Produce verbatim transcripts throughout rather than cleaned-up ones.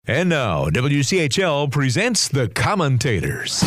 And now, W C H L presents The Commentators.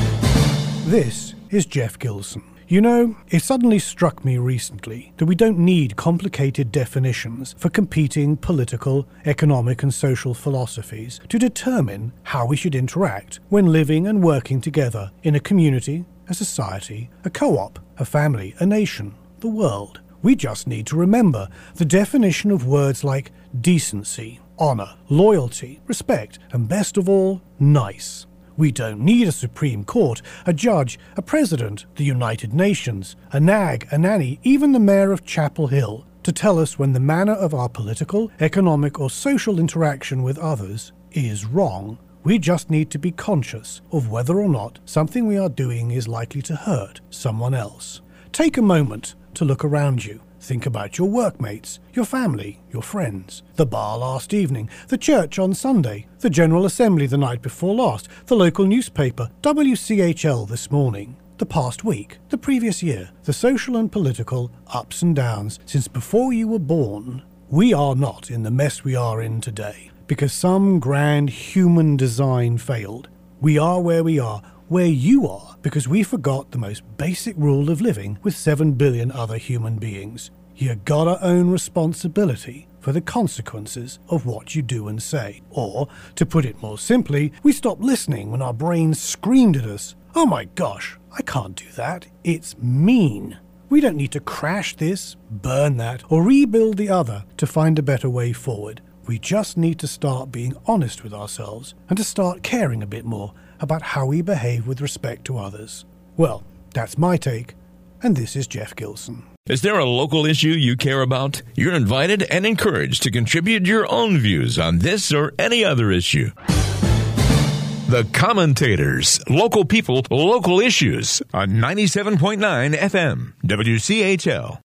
This is Jeff Gilson. You know, it suddenly struck me recently that we don't need complicated definitions for competing political, economic and social philosophies to determine how we should interact when living and working together in a community, a society, a co-op, a family, a nation, the world. We just need to remember the definition of words like decency, honor, loyalty, respect, and best of all, nice. We don't need a Supreme Court, a judge, a president, the United Nations, a nag, a nanny, even the mayor of Chapel Hill to tell us when the manner of our political, economic, or social interaction with others is wrong. We just need to be conscious of whether or not something we are doing is likely to hurt someone else. Take a moment to look around you. Think about your workmates, your family, your friends, the bar last evening, the church on Sunday, the General Assembly the night before last, the local newspaper, W C H L this morning, the past week, the previous year, the social and political ups and downs since before you were born. We are not in the mess we are in today because some grand human design failed. We are where we are, where you are, because we forgot the most basic rule of living with seven billion other human beings. You gotta own responsibility for the consequences of what you do and say. Or, to put it more simply, we stopped listening when our brains screamed at us, "Oh my gosh, I can't do that. It's mean." We don't need to crash this, burn that, or rebuild the other to find a better way forward. We just need to start being honest with ourselves and to start caring a bit more about how we behave with respect to others. Well, that's my take, and this is Jeff Gilson. Is there a local issue you care about? You're invited and encouraged to contribute your own views on this or any other issue. The Commentators, local people, local issues on ninety-seven point nine F M, W C H L.